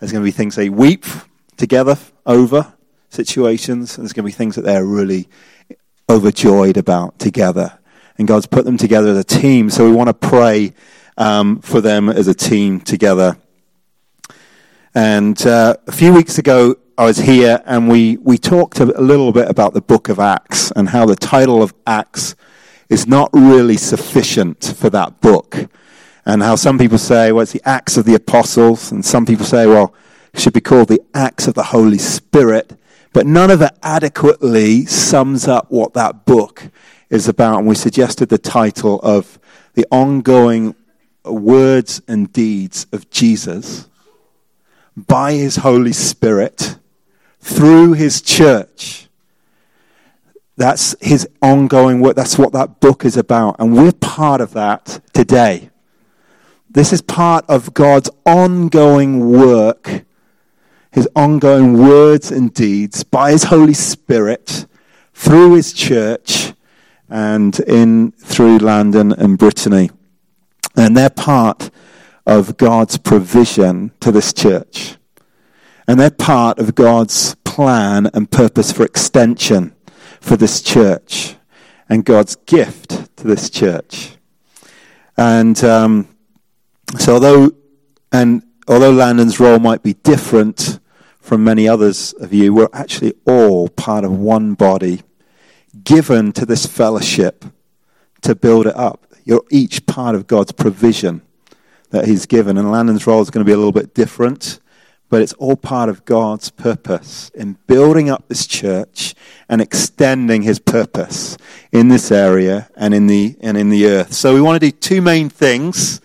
There's going to be things they weep together over situations, and there's going to be things that they're really overjoyed about together. And God's put them together as a team, so we want to pray for them as a team together. And a few weeks ago, I was here, and we talked a little bit about the book of Acts and how the title of Acts is not really sufficient for that book. And how some people say, well, it's the Acts of the Apostles, and some people say, well, it should be called the Acts of the Holy Spirit. But none of it adequately sums up what that book is about. And we suggested the title of the ongoing words and deeds of Jesus by his Holy Spirit through his church. That's his ongoing work. That's what that book is about. And we're part of that today. This is part of God's ongoing work, his ongoing words and deeds by his Holy Spirit through his church and through Landon and Brittany. And they're part of God's provision to this church. And they're part of God's plan and purpose for extension for this church and God's gift to this church. And so although Landon's role might be different from many others of you, we're actually all part of one body given to this fellowship to build it up. You're each part of God's provision that he's given. And Landon's role is going to be a little bit different, but it's all part of God's purpose in building up this church and extending his purpose in this area and in the earth. So we want to do two main things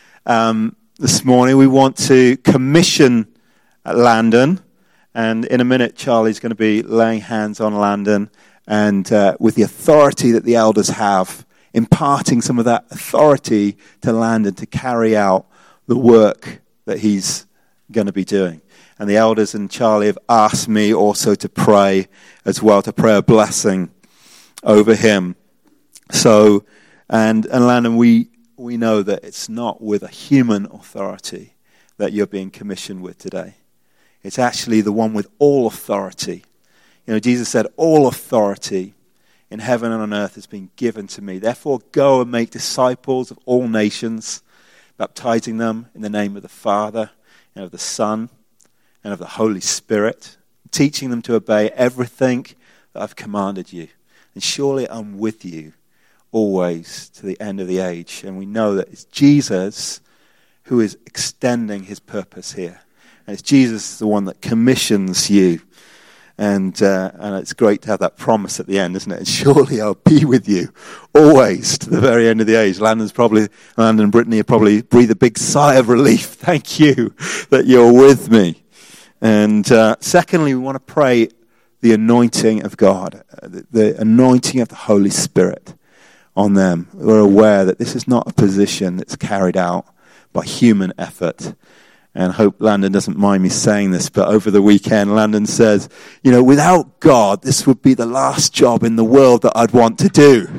this morning. We want to commission Landon, and in a minute Charlie's going to be laying hands on Landon and with the authority that the elders have, imparting some of that authority to Landon to carry out the work that he's going to be doing. And the elders and Charlie have asked me also to pray as well, to pray a blessing over him. So, and Landon, we know that it's not with a human authority that you're being commissioned with today. It's actually the one with all authority. You know, Jesus said, all authority in heaven and on earth has been given to me. Therefore, go and make disciples of all nations, baptizing them in the name of the Father and of the Son and of the Holy Spirit, teaching them to obey everything that I've commanded you. And surely I'm with you always to the end of the age. And we know that it's Jesus who is extending his purpose here. And it's Jesus the one that commissions you. And it's great to have that promise at the end, isn't it? And surely I'll be with you always to the very end of the age. Landon and Brittany have probably breathed a big sigh of relief. Thank you that you're with me. And secondly, we want to pray the anointing of God, the anointing of the Holy Spirit on them. We're aware that this is not a position that's carried out by human effort. And I hope Landon doesn't mind me saying this, but over the weekend, Landon says, you know, without God, this would be the last job in the world that I'd want to do.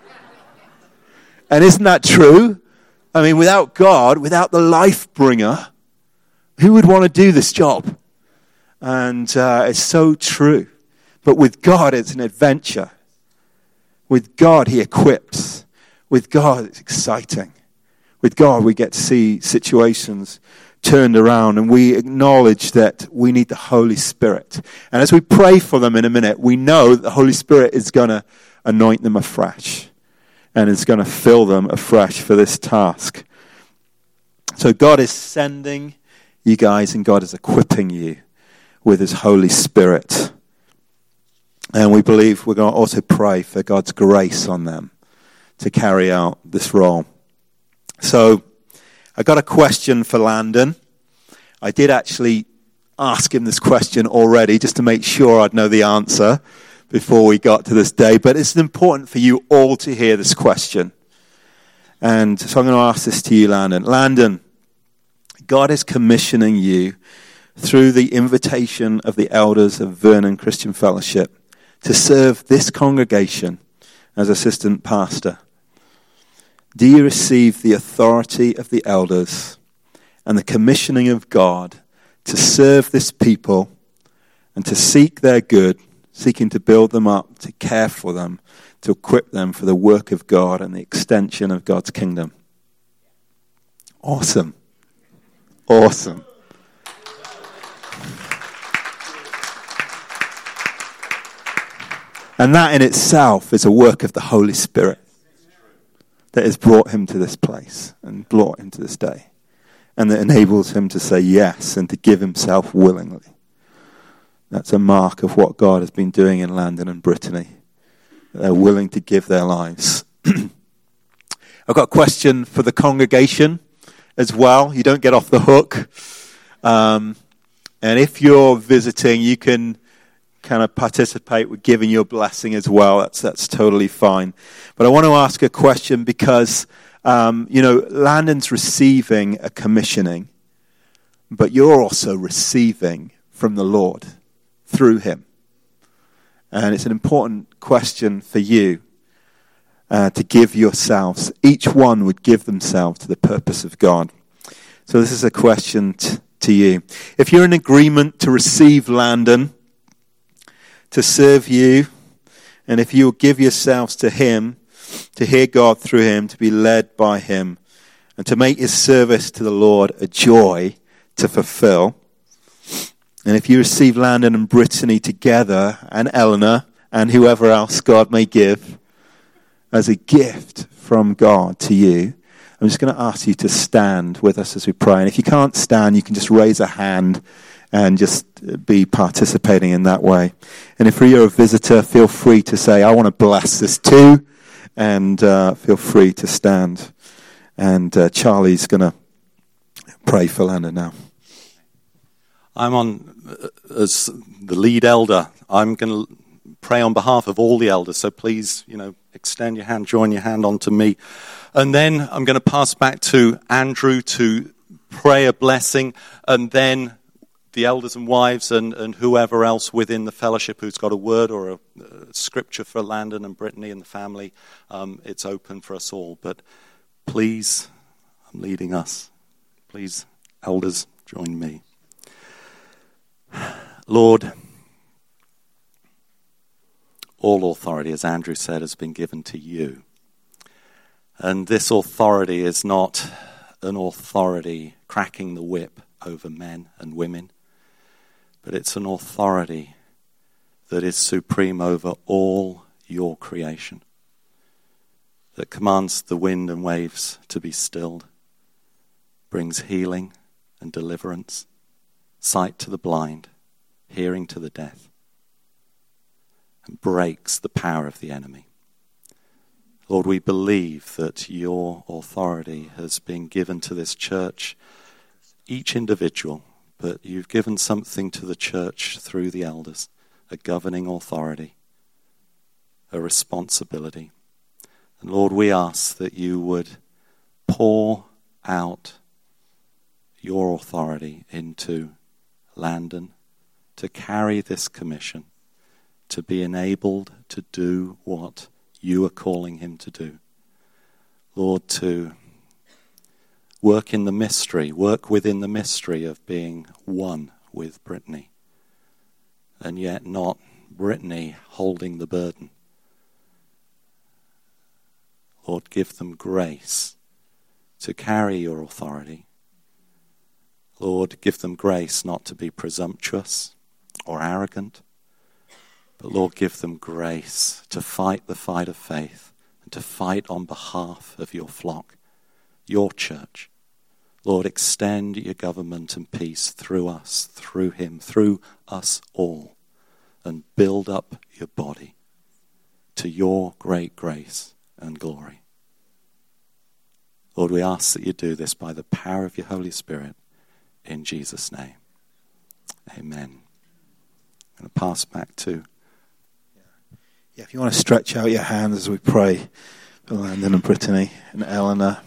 And isn't that true? I mean, without God, without the life bringer, who would want to do this job? And it's so true. But with God, it's an adventure. With God, he equips. With God, it's exciting. With God, we get to see situations turned around, and we acknowledge that we need the Holy Spirit. And as we pray for them in a minute, we know that the Holy Spirit is going to anoint them afresh and is going to fill them afresh for this task. So God is sending you guys, and God is equipping you with his Holy Spirit. And we believe we're going to also pray for God's grace on them to carry out this role. So I got a question for Landon. I did actually ask him this question already just to make sure I'd know the answer before we got to this day. But it's important for you all to hear this question. And so I'm going to ask this to you, Landon. Landon, God is commissioning you through the invitation of the elders of Vernon Christian Fellowship to serve this congregation as assistant pastor. Do you receive the authority of the elders and the commissioning of God to serve this people and to seek their good, seeking to build them up, to care for them, to equip them for the work of God and the extension of God's kingdom. Awesome. Awesome. And that in itself is a work of the Holy Spirit that has brought him to this place and brought him to this day. And that enables him to say yes and to give himself willingly. That's a mark of what God has been doing in Landon and Brittany. They're willing to give their lives. I've got a question for the congregation as well. You don't get off the hook. And if you're visiting, you can kind of participate with giving your blessing as well. That's totally fine. But I want to ask a question because, Landon's receiving a commissioning, but you're also receiving from the Lord through him. And it's an important question for you to give yourselves. Each one would give themselves to the purpose of God. So this is a question to you. If you're in agreement to receive Landon, to serve you, and if you will give yourselves to him, to hear God through him, to be led by him, and to make his service to the Lord a joy to fulfill. And if you receive Landon and Brittany together, and Eleanor, and whoever else God may give, as a gift from God to you, I'm just going to ask you to stand with us as we pray. And if you can't stand, you can just raise a hand and just be participating in that way. And if you're a visitor, feel free to say, I want to bless this too. And feel free to stand. And Charlie's going to pray for Landon now. I'm on as the lead elder. I'm going to pray on behalf of all the elders. So please, extend your hand, join your hand onto me. And then I'm going to pass back to Andrew to pray a blessing. And then the elders and wives and whoever else within the fellowship who's got a word or a scripture for Landon and Brittany and the family, it's open for us all. But please, I'm leading us. Please, elders, join me. Lord, all authority, as Andrew said, has been given to you. And this authority is not an authority cracking the whip over men and women, but it's an authority that is supreme over all your creation, that commands the wind and waves to be stilled, brings healing and deliverance, sight to the blind, hearing to the deaf, and breaks the power of the enemy. Lord, we believe that your authority has been given to this church, each individual, but you've given something to the church through the elders, a governing authority, a responsibility. And Lord, we ask that you would pour out your authority into Landon to carry this commission, to be enabled to do what you are calling him to do. Lord, to work in the mystery, work within the mystery of being one with Brittany, and yet not Brittany holding the burden. Lord, give them grace to carry your authority. Lord, give them grace not to be presumptuous or arrogant, but Lord, give them grace to fight the fight of faith and to fight on behalf of your flock, your church. Lord, extend your government and peace through us, through him, through us all, and build up your body to your great grace and glory. Lord, we ask that you do this by the power of your Holy Spirit in Jesus' name. Amen. I'm going to pass back to... Yeah, if you want to stretch out your hands as we pray for Landon and Brittany and Eleanor.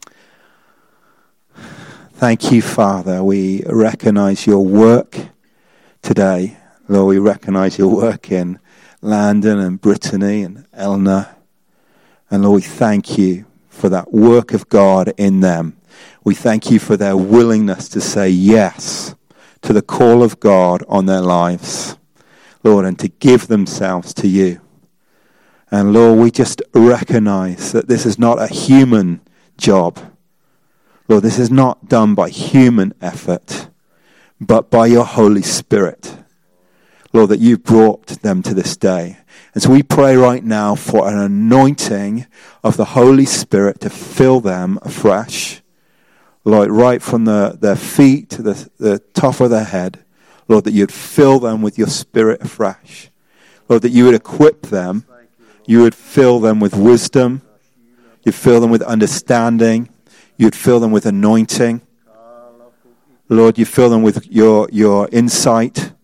Thank you, Father. We recognize your work today. Lord, we recognize your work in Landon and Brittany and Eleanor. And Lord, we thank you for that work of God in them. We thank you for their willingness to say yes to to the call of God on their lives, Lord, and to give themselves to you. And Lord, we just recognize that this is not a human job. Lord, this is not done by human effort, but by your Holy Spirit. Lord, that you've brought them to this day. And so we pray right now for an anointing of the Holy Spirit to fill them afresh. Lord, right from their feet to the top of their head. Lord, that you'd fill them with your Spirit afresh. Lord, that you would equip them. You would fill them with wisdom. You'd fill them with understanding. You'd fill them with anointing. Lord, you fill them with your insight.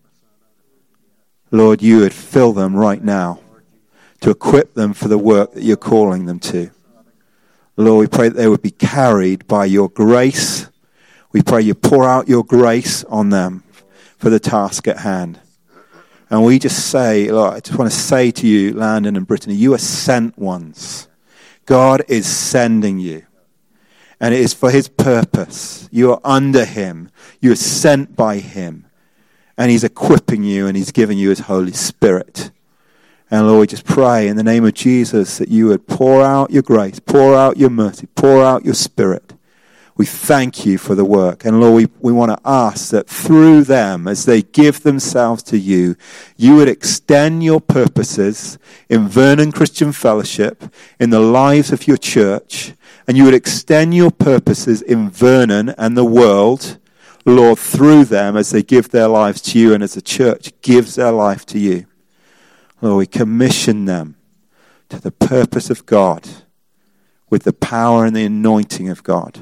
Lord, you would fill them right now to equip them for the work that you're calling them to. Lord, we pray that they would be carried by your grace. We pray you pour out your grace on them for the task at hand. And we just say, Lord, I just want to say to you, Landon and Brittany, you are sent ones. God is sending you. And it is for his purpose. You are under him. You are sent by him. And he's equipping you and he's giving you his Holy Spirit. And Lord, we just pray in the name of Jesus that you would pour out your grace, pour out your mercy, pour out your Spirit. We thank you for the work. And Lord, we want to ask that through them, as they give themselves to you, you would extend your purposes in Vernon Christian Fellowship, in the lives of your church, and you would extend your purposes in Vernon and the world, Lord, through them as they give their lives to you and as the church gives their life to you. Lord, we commission them to the purpose of God with the power and the anointing of God.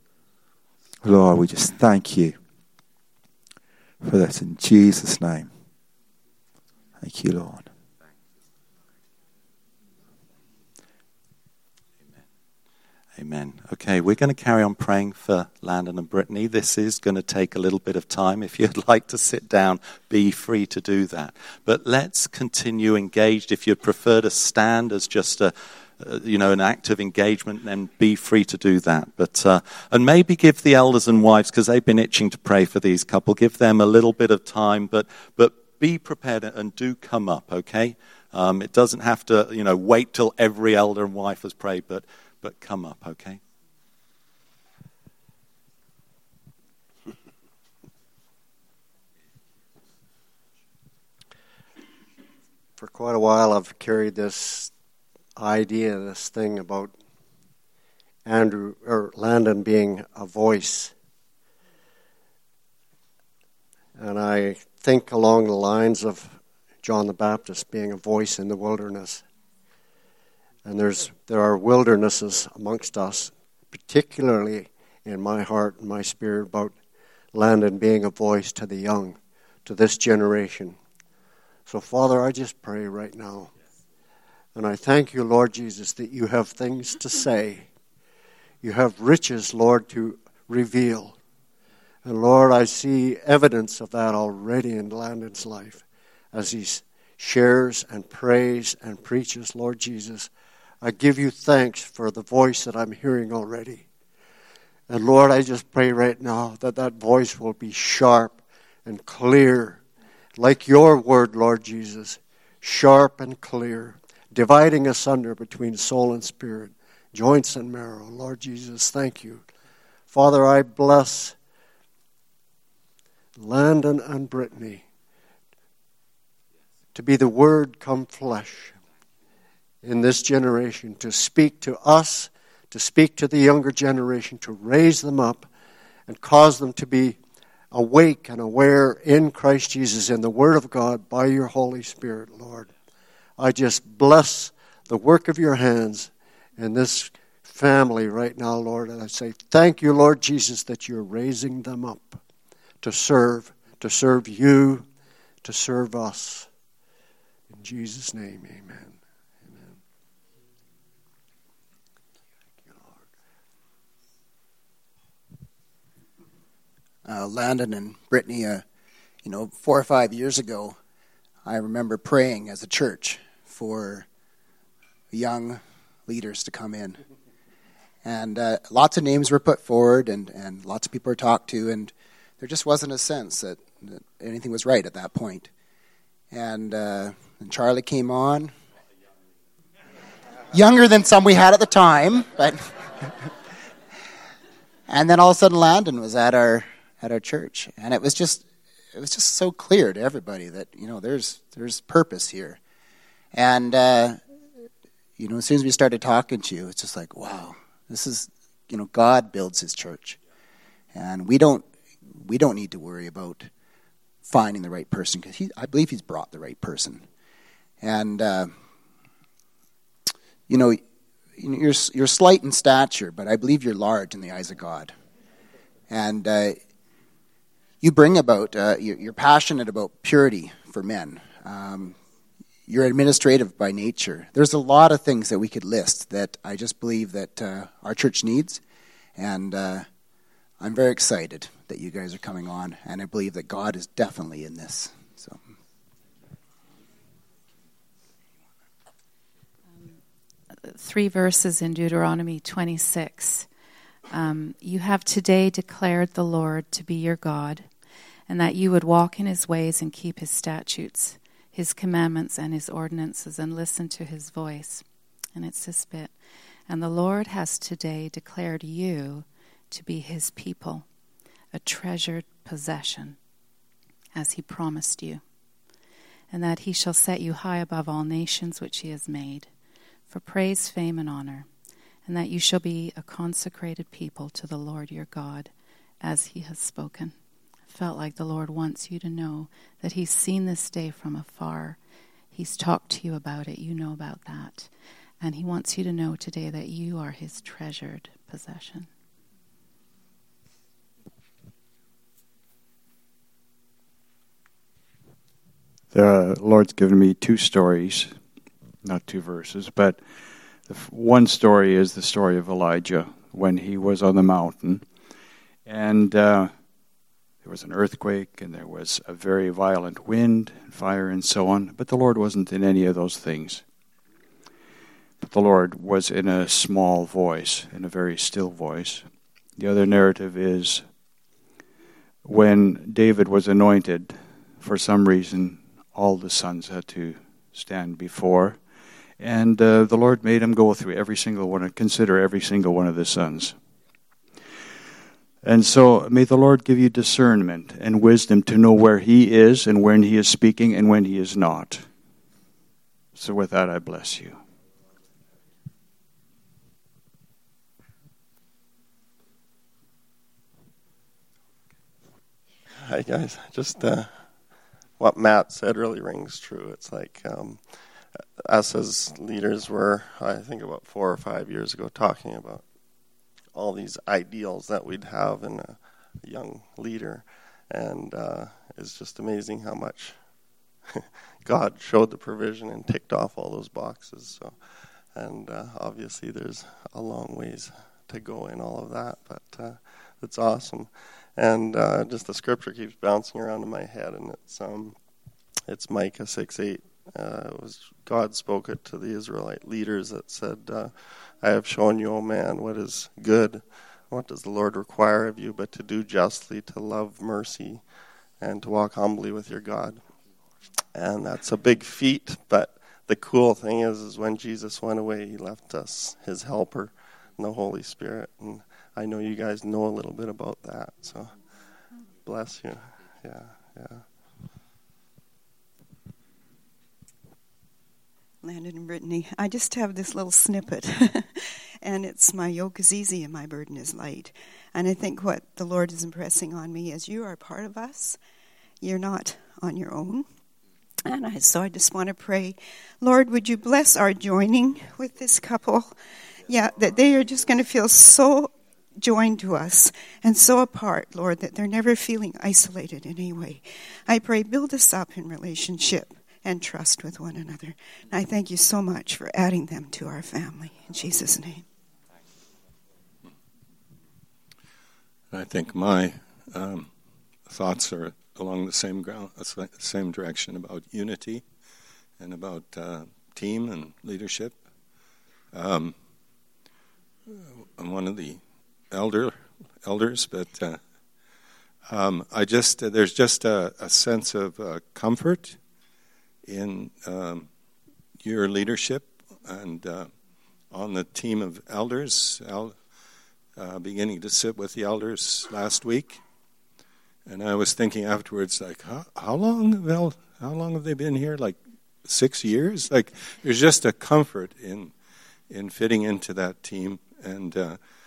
Lord, we just thank you for this in Jesus' name. Thank you, Lord. Amen. Okay, we're going to carry on praying for Landon and Brittany. This is going to take a little bit of time. If you'd like to sit down, be free to do that. But let's continue engaged. If you'd prefer to stand as just an act of engagement, then be free to do that. But and maybe give the elders and wives, because they've been itching to pray for these couple, give them a little bit of time. But be prepared and do come up. Okay, it doesn't have to wait till every elder and wife has prayed, but come up, okay? For quite a while I've carried this idea, this thing about Landon being a voice. And I think along the lines of John the Baptist being a voice in the wilderness. And there are wildernesses amongst us, particularly in my heart and my spirit, about Landon being a voice to the young, to this generation. So, Father, I just pray right now. And I thank you, Lord Jesus, that you have things to say. You have riches, Lord, to reveal. And, Lord, I see evidence of that already in Landon's life as he shares and prays and preaches, Lord Jesus. I give you thanks for the voice that I'm hearing already. And Lord, I just pray right now that that voice will be sharp and clear, like your word, Lord Jesus, sharp and clear, dividing asunder between soul and spirit, joints and marrow. Lord Jesus, thank you. Father, I bless Landon and Brittany to be the word come flesh in this generation, to speak to us, to speak to the younger generation, to raise them up and cause them to be awake and aware in Christ Jesus, in the Word of God, by your Holy Spirit, Lord. I just bless the work of your hands in this family right now, Lord, and I say thank you, Lord Jesus, that you're raising them up to serve you, to serve us. In Jesus' name, amen. Landon and Brittany, 4 or 5 years ago, I remember praying as a church for young leaders to come in. And lots of names were put forward and lots of people were talked to. And there just wasn't a sense that anything was right at that point. And Charlie came on, younger than some we had at the time, but and then all of a sudden Landon was at our church, and it was just so clear to everybody that there's purpose here. And as soon as we started talking to you, it's just like, wow, this is God builds His church, and we don't need to worry about finding the right person, because I believe He's brought the right person. And you're slight in stature, but I believe you're large in the eyes of God. And you bring about you're passionate about purity for men. You're administrative by nature. There's a lot of things that we could list that I just believe that our church needs, and I'm very excited that you guys are coming on, and I believe that God is definitely in this. So, 3 verses in Deuteronomy 26. You have today declared the Lord to be your God, and that you would walk in His ways and keep His statutes, His commandments and His ordinances, and listen to His voice. And it's this bit. And the Lord has today declared you to be His people, a treasured possession, as He promised you, and that He shall set you high above all nations which He has made, for praise, fame, and honor, and that you shall be a consecrated people to the Lord your God, as He has spoken. I felt like the Lord wants you to know that He's seen this day from afar. He's talked to you about it. You know about that. And He wants you to know today that you are His treasured possession. The Lord's given me 2 stories, not 2 verses, but one story is the story of Elijah when he was on the mountain, and there was an earthquake, and there was a very violent wind, and fire, and so on, but the Lord wasn't in any of those things. But the Lord was in a small voice, in a very still voice. The other narrative is when David was anointed, for some reason, all the sons had to stand before, and the Lord made him go through every single one and consider every single one of the sons. And so may the Lord give you discernment and wisdom to know where He is and when He is speaking and when He is not. So with that, I bless you. Hi guys, just what Matt said really rings true. It's like us as leaders were, I think about 4 or 5 years ago, talking about all these ideals that we'd have in a young leader, and it's just amazing how much God showed the provision and ticked off all those boxes. So, and obviously there's a long ways to go in all of that, but it's awesome. And just the scripture keeps bouncing around in my head, and it's Micah 6:8. It was God spoke it to the Israelite leaders that said, I have shown you, O man, what is good. What does the Lord require of you but to do justly, to love mercy, and to walk humbly with your God? And that's a big feat, but the cool thing is when Jesus went away, He left us His helper and the Holy Spirit. And I know you guys know a little bit about that, so bless you. Yeah. Landon and Brittany, I just have this little snippet, and it's my yoke is easy and my burden is light. And I think what the Lord is impressing on me is you are part of us. You're not on your own. And so I just want to pray, Lord, would you bless our joining with this couple? Yeah, that they are just going to feel so joined to us and so apart, Lord, that they're never feeling isolated in any way. I pray, build us up in relationship and trust with one another. And I thank you so much for adding them to our family. In Jesus' name. I think my thoughts are along the same direction about unity and about team and leadership. I'm one of the elders, but There's just a sense of comfort in your leadership and on the team of elders. Beginning to sit with the elders last week, and I was thinking afterwards, like, how long have they been here? Like 6 years? Like, there's just a comfort in fitting into that team, and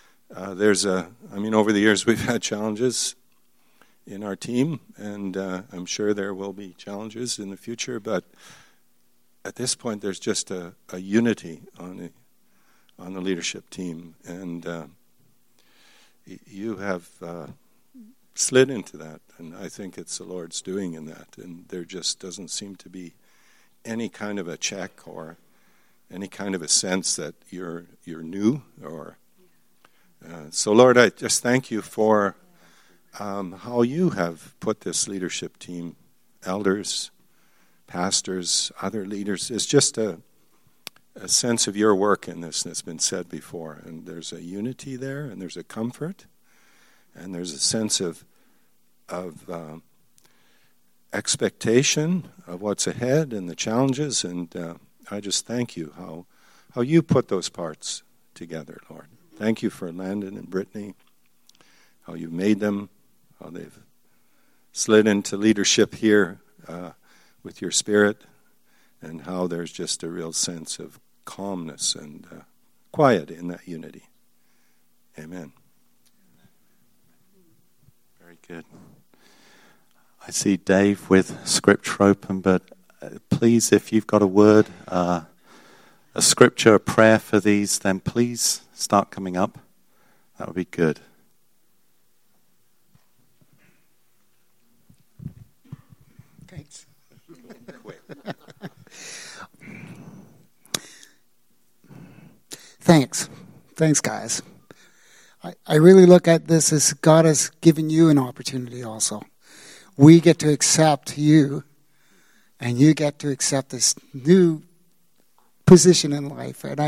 over the years we've had challenges in our team, and I'm sure there will be challenges in the future, but at this point there's just a unity on the leadership team, and you have slid into that, and I think it's the Lord's doing in that, and there just doesn't seem to be any kind of a check or any kind of a sense that you're new, or so Lord, I just thank you for how you have put this leadership team, elders, pastors, other leaders. It's just a sense of your work in this that's been said before, and there's a unity there, and there's a comfort, and there's a sense of expectation of what's ahead and the challenges, and I just thank you how you put those parts together, Lord. Thank you for Landon and Brittany, how you've made them, how they've slid into leadership here with your Spirit, and how there's just a real sense of calmness and quiet in that unity. Amen. Very good. I see Dave with scripture open, but please, if you've got a word, a scripture, a prayer for these, then please start coming up. That would be good. Thanks. Thanks, guys. I really look at this as God has given you an opportunity also. We get to accept you, and you get to accept this new position in life. And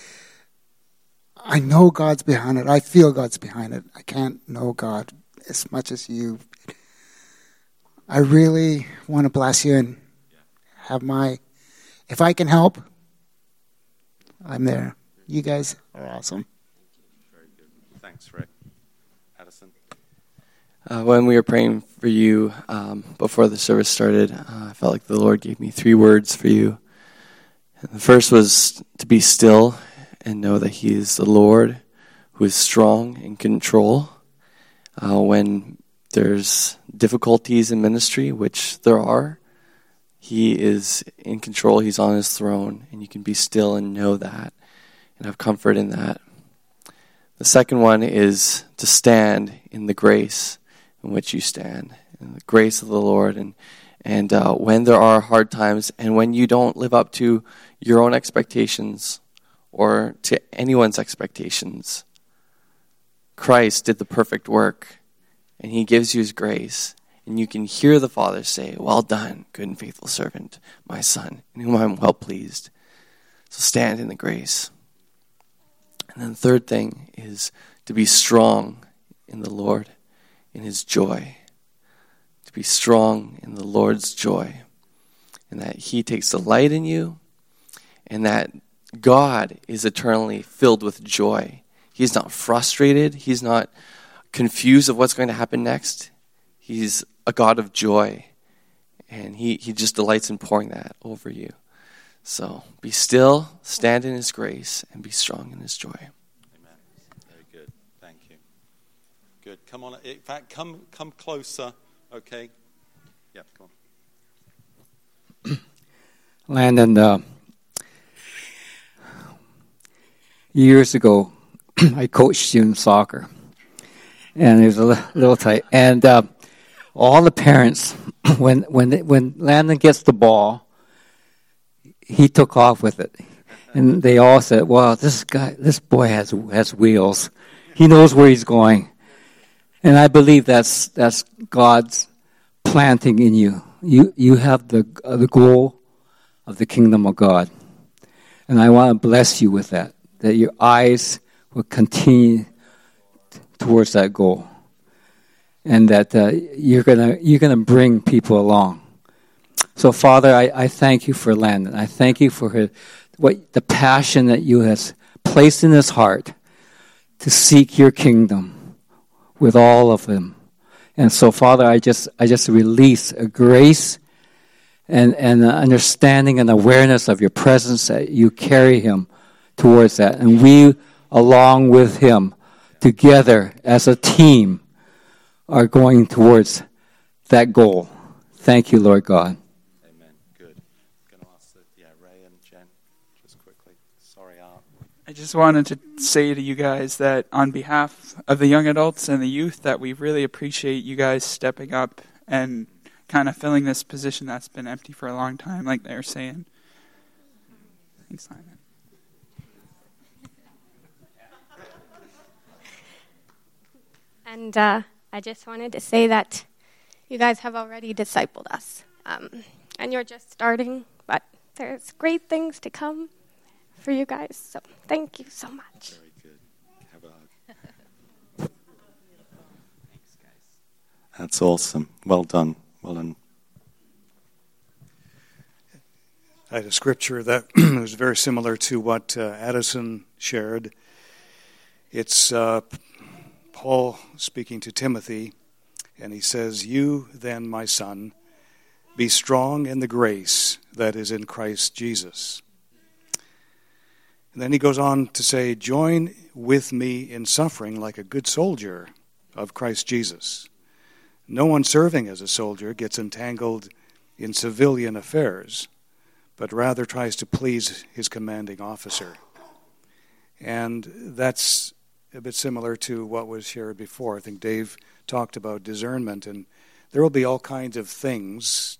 I know God's behind it. I feel God's behind it. I can't know God as much as you. I really want to bless you and have if I can help, I'm there. You guys are awesome. Very good. Thanks, Rick. Addison? When we were praying for you before the service started, I felt like the Lord gave me 3 words for you. And the first was to be still and know that He is the Lord who is strong in control. When there's difficulties in ministry, which there are, He is in control. He's on His throne, and you can be still and know that and have comfort in that. The second one is to stand in the grace in which you stand, in the grace of the Lord. And when there are hard times and when you don't live up to your own expectations or to anyone's expectations, Christ did the perfect work, and He gives you His grace. And you can hear the Father say, "Well done, good and faithful servant, my Son, in whom I am well pleased." So stand in the grace. And then the third thing is to be strong in the Lord, in His joy. To be strong in the Lord's joy. And that He takes delight in you, and that God is eternally filled with joy. He's not frustrated. He's not confused of what's going to happen next. He's a God of joy, and he just delights in pouring that over you. So be still, stand in His grace, and be strong in His joy. Amen. Very good. Thank you. Good. Come on. In fact, come closer. Okay. Yeah, come on. Landon, years ago, I coached you in soccer, and it was a little tight. And all the parents, when Landon gets the ball, he took off with it, and they all said, "Wow, this boy has wheels. He knows where he's going." And I believe that's God's planting in you. You have the goal of the kingdom of God, and I want to bless you with that. That your eyes will continue towards that goal. and that you're gonna bring people along. So, Father, I thank you for Landon. I thank you for the passion that you have placed in his heart to seek your kingdom with all of them. And so, Father, I just release a grace and an understanding and awareness of your presence that you carry him towards that. And we, along with him, together as a team, are going towards that goal. Thank you, Lord God. Amen. Good. I'm going to ask Ray and Jen, just quickly. Sorry, Art. I just wanted to say to you guys that on behalf of the young adults and the youth, that we really appreciate you guys stepping up and kind of filling this position that's been empty for a long time, like they're saying. Thanks, Simon. And I just wanted to say that you guys have already discipled us. And you're just starting, but there's great things to come for you guys. So thank you so much. Very good. Have a hug. Thanks, guys. That's awesome. Well done. Well done. I had a scripture that was very similar to what Addison shared. It's Paul speaking to Timothy, and he says, "You then, my son, be strong in the grace that is in Christ Jesus." And then he goes on to say, "Join with me in suffering like a good soldier of Christ Jesus. No one serving as a soldier gets entangled in civilian affairs, but rather tries to please his commanding officer." And that's a bit similar to what was shared before. I think Dave talked about discernment, and there will be all kinds of things,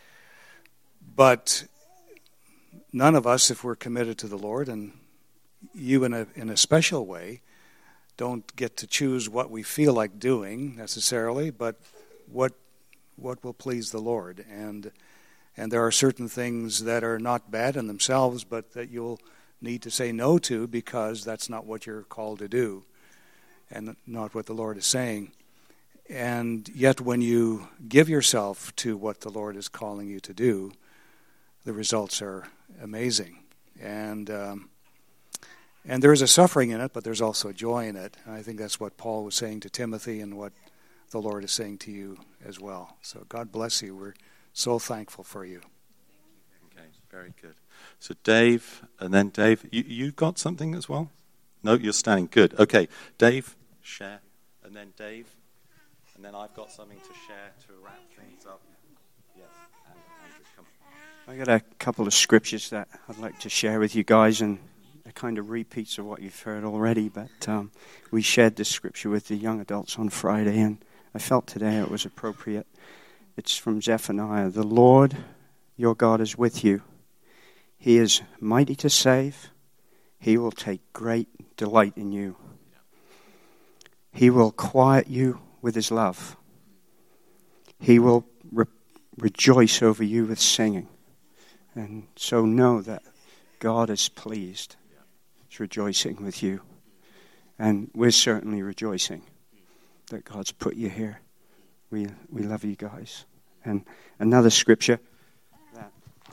but none of us, if we're committed to the Lord, and you in a special way, don't get to choose what we feel like doing necessarily, but what will please the Lord. And there are certain things that are not bad in themselves, but that you'll need to say no to because that's not what you're called to do and not what the Lord is saying. And yet when you give yourself to what the Lord is calling you to do, the results are amazing. And there is a suffering in it, but there's also a joy in it. And I think that's what Paul was saying to Timothy and what the Lord is saying to you as well. So God bless you. We're so thankful for you. Okay, very good. So Dave, and then Dave, you got something as well? No, you're standing. Good. Okay, Dave, share, and then Dave, and then I've got something to share to wrap things up. Yes, Andrew, come. I got a couple of scriptures that I'd like to share with you guys, and they're kind of repeats of what you've heard already, but we shared this scripture with the young adults on Friday, and I felt today it was appropriate. It's from Zephaniah. "The Lord your God is with you. He is mighty to save. He will take great delight in you. He will quiet you with his love. He will rejoice over you with singing." And so know that God is pleased. He's rejoicing with you. And we're certainly rejoicing that God's put you here. We love you guys. And another scripture, that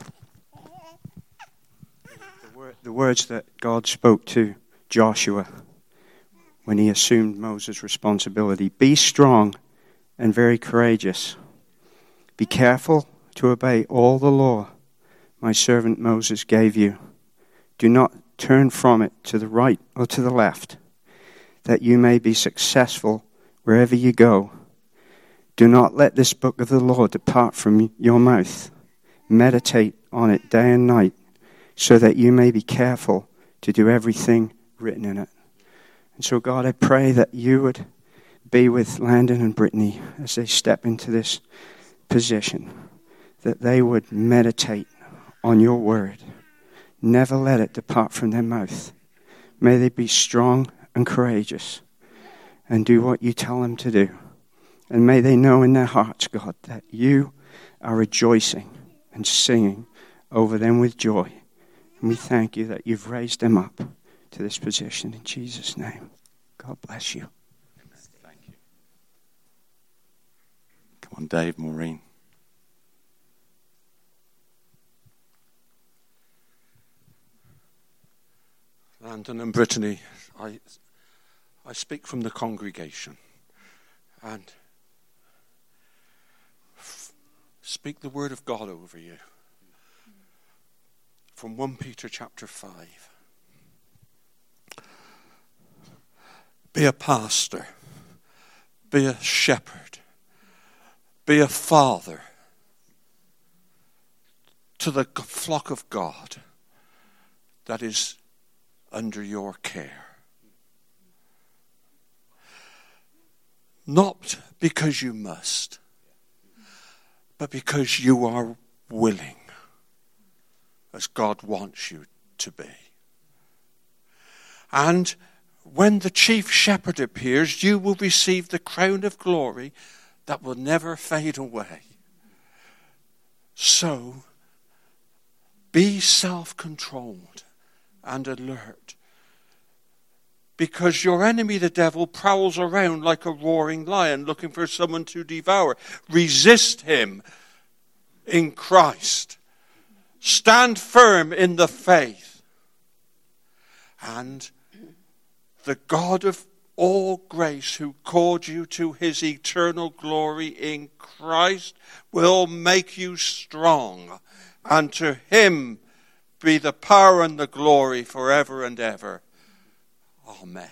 the words that God spoke to Joshua when he assumed Moses' responsibility. "Be strong and very courageous. Be careful to obey all the law my servant Moses gave you. Do not turn from it to the right or to the left, that you may be successful wherever you go. Do not let this book of the law depart from your mouth. Meditate on it day and night, so that you may be careful to do everything written in it." And so, God, I pray that you would be with Landon and Brittany as they step into this position, that they would meditate on your word. Never let it depart from their mouth. May they be strong and courageous and do what you tell them to do. And may they know in their hearts, God, that you are rejoicing and singing over them with joy. And we thank you that you've raised them up to this position in Jesus' name. God bless you. Amen. Thank you. Come on, Dave, Maureen. Landon and Brittany, I speak from the congregation and speak the word of God over you. From 1 Peter chapter 5. Be a pastor. Be a shepherd. Be a father to the flock of God that is under your care. Not because you must, but because you are willing, as God wants you to be. And when the chief shepherd appears, you will receive the crown of glory that will never fade away. So, be self-controlled and alert, because your enemy, the devil, prowls around like a roaring lion looking for someone to devour. Resist him in Christ. Stand firm in the faith. And the God of all grace, who called you to his eternal glory in Christ, will make you strong. And to him be the power and the glory forever and ever. Amen.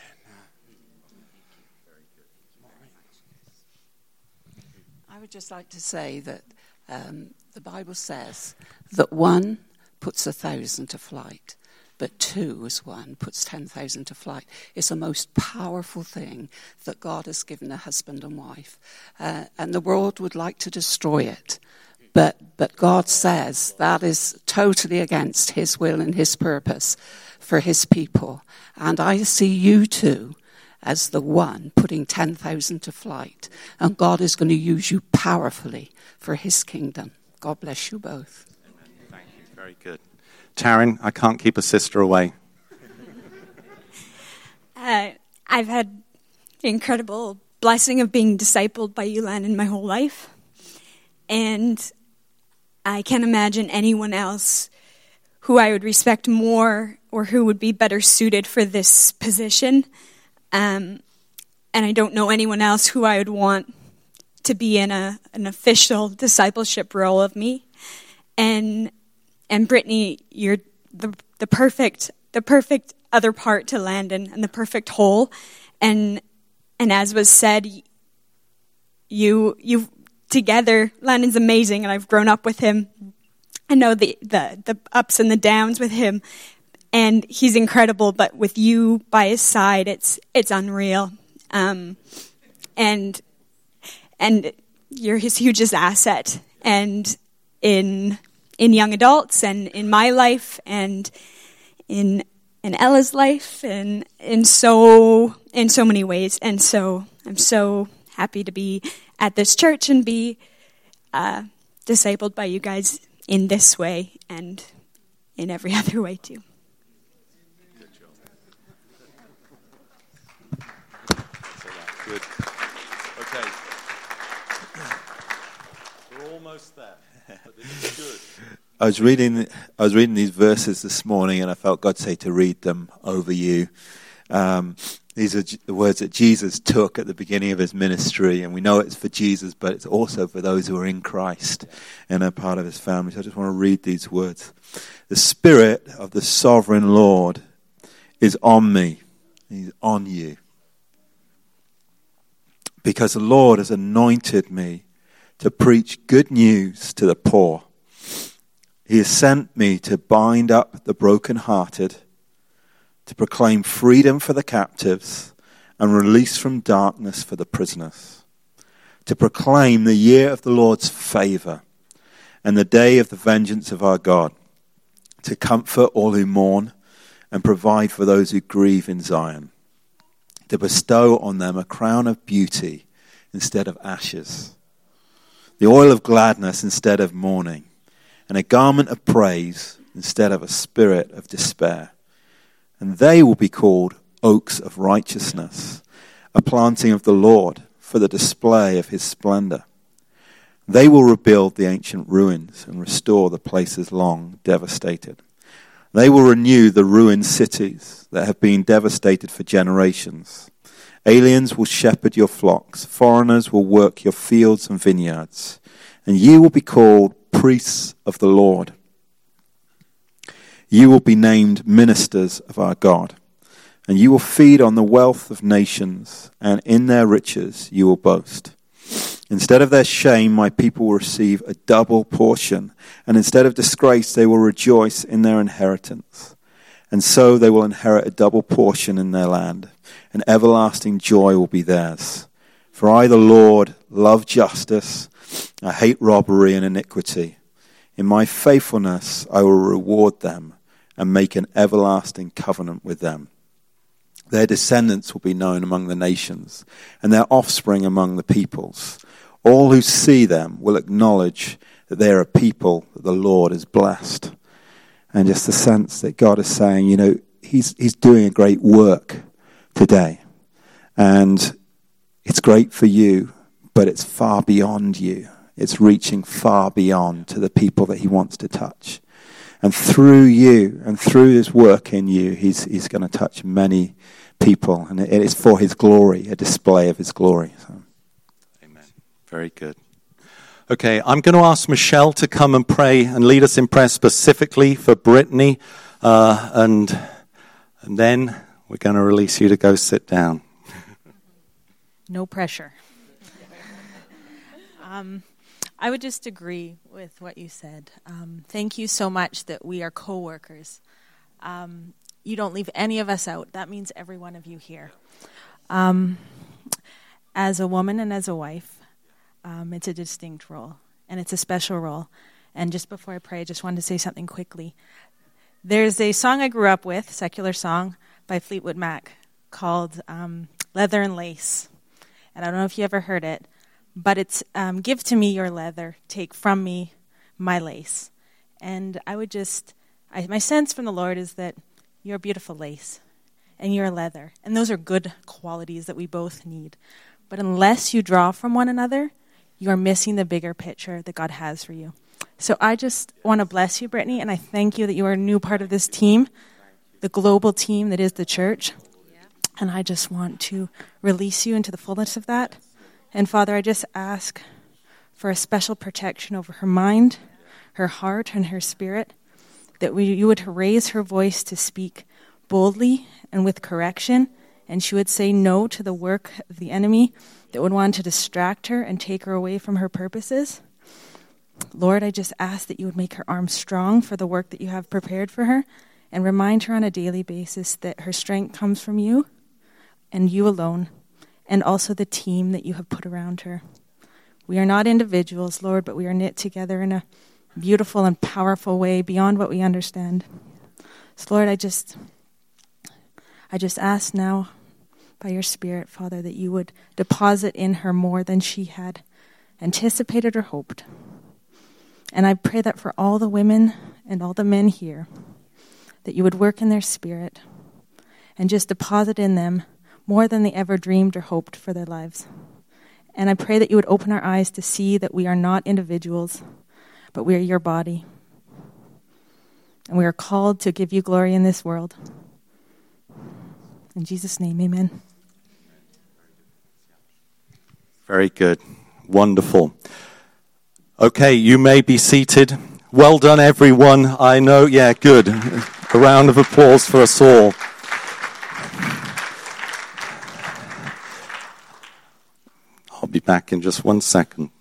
I would just like to say that the Bible says that one puts 1,000 to flight, but two as one puts 10,000 to flight. It's the most powerful thing that God has given a husband and wife. And the world would like to destroy it. But God says that is totally against his will and his purpose for his people. And I see you two as the one putting 10,000 to flight. And God is going to use you powerfully for his kingdom. God bless you both. Amen. Thank you. Very good. Taryn, I can't keep a sister away. I've had the incredible blessing of being discipled by you, Landon, my whole life. And I can't imagine anyone else who I would respect more or who would be better suited for this position. And I don't know anyone else who I would want to be in an official discipleship role of me. And Brittany, you're the perfect other part to Landon and the perfect whole. And as was said, you together, Landon's amazing, and I've grown up with him. I know the ups and the downs with him, and he's incredible. But with you by his side, it's unreal. And you're his hugest asset, and in young adults, and in my life, and in Ella's life, and in so many ways. And so I'm so happy to be at this church and be discipled by you guys in this way and in every other way too. Good. Okay. We're almost there, but this is good. I was reading these verses this morning, and I felt God say to read them over you. These are the words that Jesus took at the beginning of his ministry, and we know it's for Jesus, but it's also for those who are in Christ and are part of his family. So I just want to read these words. The Spirit of the Sovereign Lord is on me. He's on you. Because the Lord has anointed me to preach good news to the poor. He has sent me to bind up the brokenhearted, to proclaim freedom for the captives and release from darkness for the prisoners, to proclaim the year of the Lord's favor and the day of the vengeance of our God, to comfort all who mourn and provide for those who grieve in Zion, to bestow on them a crown of beauty instead of ashes, the oil of gladness instead of mourning, and a garment of praise instead of a spirit of despair. And they will be called oaks of righteousness, a planting of the Lord for the display of his splendor. They will rebuild the ancient ruins and restore the places long devastated. They will renew the ruined cities that have been devastated for generations. Aliens will shepherd your flocks. Foreigners will work your fields and vineyards. And you will be called priests of the Lord. You will be named ministers of our God. And you will feed on the wealth of nations, and in their riches you will boast. Instead of their shame, my people will receive a double portion, and instead of disgrace, they will rejoice in their inheritance. And so they will inherit a double portion in their land, and everlasting joy will be theirs. For I, the Lord, love justice, I hate robbery and iniquity. In my faithfulness I will reward them, and make an everlasting covenant with them. Their descendants will be known among the nations, and their offspring among the peoples. All who see them will acknowledge that they are a people that the Lord has blessed. And just the sense that God is saying, He's doing a great work today. And it's great for you, but it's far beyond you. It's reaching far beyond to the people that He wants to touch. And through you and through this work in you, He's going to touch many people. And it is for His glory, a display of His glory. So. Very good. Okay, I'm going to ask Michelle to come and pray and lead us in prayer specifically for Brittany, and then we're going to release you to go sit down. No pressure. I would just agree with what you said. Thank you so much that we are co-workers. You don't leave any of us out. That means every one of you here. As a woman and as a wife, it's a distinct role, and it's a special role. And just before I pray, I just wanted to say something quickly. There's a song I grew up with, secular song, by Fleetwood Mac called Leather and Lace. And I don't know if you ever heard it, but it's give to me your leather, take from me my lace. And I would my sense from the Lord is that you're a beautiful lace, and you're leather. And those are good qualities that we both need. But unless you draw from one another, you are missing the bigger picture that God has for you. So I just want to bless you, Brittany, and I thank you that you are a new part of this team, the global team that is the church. And I just want to release you into the fullness of that. And Father, I just ask for a special protection over her mind, her heart, and her spirit, that you would raise her voice to speak boldly and with correction, and she would say no to the work of the enemy that would want to distract her and take her away from her purposes. Lord, I just ask that you would make her arms strong for the work that you have prepared for her, and remind her on a daily basis that her strength comes from you and you alone, and also the team that you have put around her. We are not individuals, Lord, but we are knit together in a beautiful and powerful way beyond what we understand. So, Lord, I just ask now, by your Spirit, Father, that you would deposit in her more than she had anticipated or hoped. And I pray that for all the women and all the men here, that you would work in their spirit and just deposit in them more than they ever dreamed or hoped for their lives. And I pray that you would open our eyes to see that we are not individuals, but we are your body. And we are called to give you glory in this world. In Jesus' name, amen. Very good. Wonderful. Okay, you may be seated. Well done, everyone. I know, yeah, good. A round of applause for us all. I'll be back in just 1 second.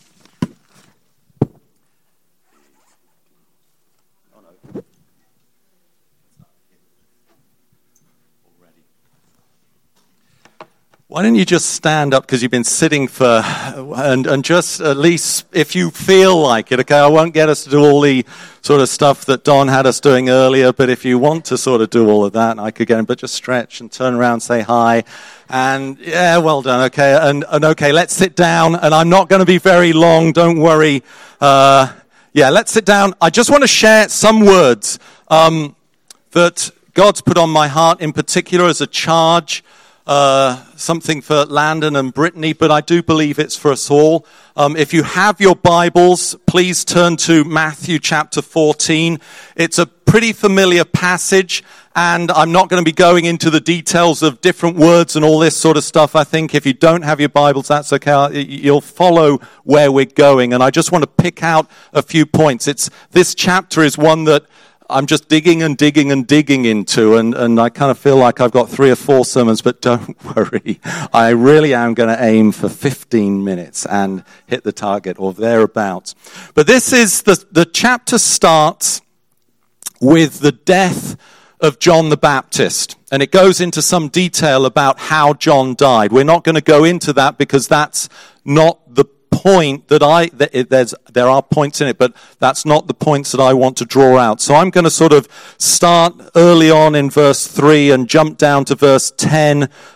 Why don't you just stand up, because you've been sitting and just at least if you feel like it, okay, I won't get us to do all the sort of stuff that Don had us doing earlier, but if you want to sort of do all of that, I could get in, but just stretch and turn around, say hi, and yeah, well done, okay, and okay, let's sit down, and I'm not going to be very long, don't worry, let's sit down. I just want to share some words that God's put on my heart in particular as a charge something for Landon and Brittany, but I do believe it's for us all. If you have your Bibles, please turn to Matthew chapter 14. It's a pretty familiar passage, and I'm not going to be going into the details of different words and all this sort of stuff. I think if you don't have your Bibles, that's okay. You'll follow where we're going, and I just want to pick out a few points. This chapter is one that I'm just digging into, and I kind of feel like I've got 3 or 4 sermons, but don't worry. I really am going to aim for 15 minutes and hit the target or thereabouts. But this is, the chapter starts with the death of John the Baptist, and it goes into some detail about how John died. We're not going to go into that because that's not the point that there are points in it, but that's not the points that I want to draw out. So I'm going to sort of start early on in verse 3 and jump down to verse 10